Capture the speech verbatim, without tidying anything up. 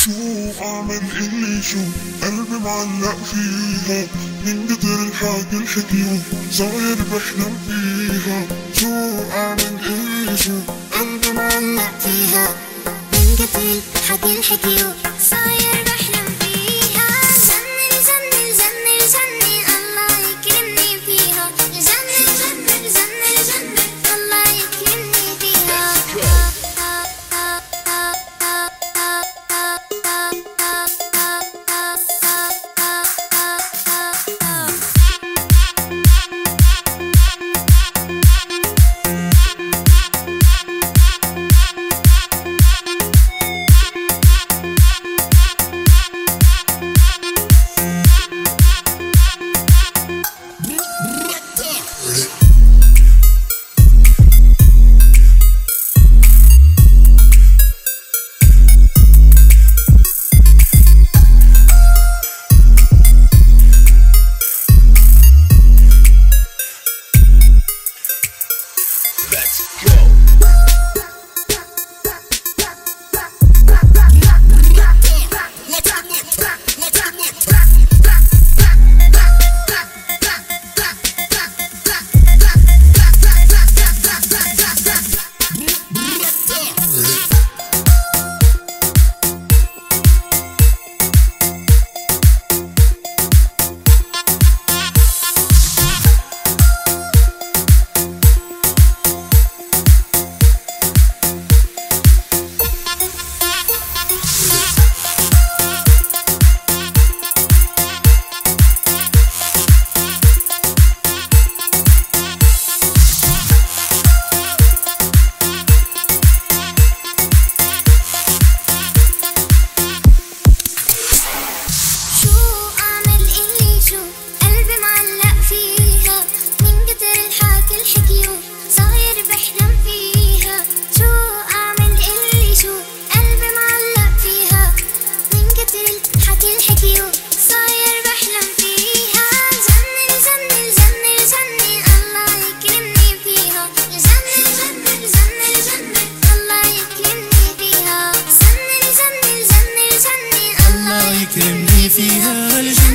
شو أعمل اللي شو قلبي معلق فيها من قدر الحكي الحكيو صاير بحلم فيها. شو أعمل اللي شو قلبي معلق فيها من قدر الحكي الحكيو صاير بحلم فيها. جنن جنن جنن جنن الله يكرمني فيها. جنن جنن جنن جنن الله يكرمني فيها. يكرمني فيها.